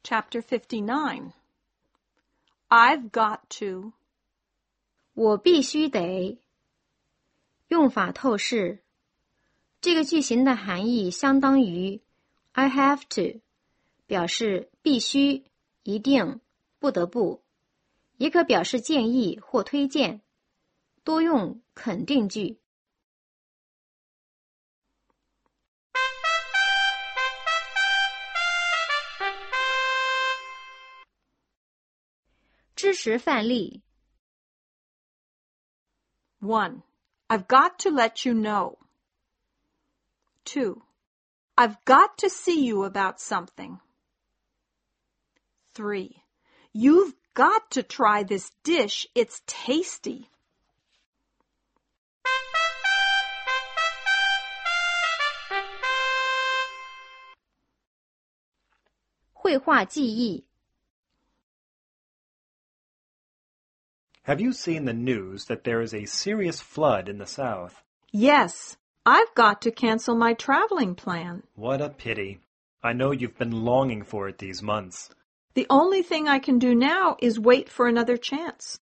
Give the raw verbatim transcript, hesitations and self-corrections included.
Chapter fifty-nine. I've got to. 我必须得。用法透视。这个句型的含义相当于 I have to， 表示必须、一定、不得不，也可表示建议或推荐，多用肯定句。支持范例。 One. I've got to let you know. Two. I've got to see you about something. Three. You've got to try this dish. It's tasty. 绘画记忆。 Have you seen the news that there is a serious flood in the south? Yes, I've got to cancel my traveling plan. What a pity. I know you've been longing for it these months. The only thing I can do now is wait for another chance.